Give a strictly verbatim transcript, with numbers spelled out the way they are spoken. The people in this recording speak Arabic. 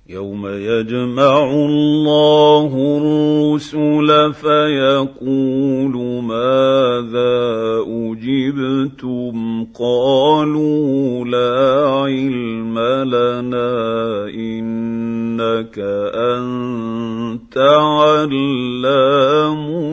يوم يجمع الله الرسل فيقول ماذا أجبتم قالوا لا علم لنا إنك أنت علام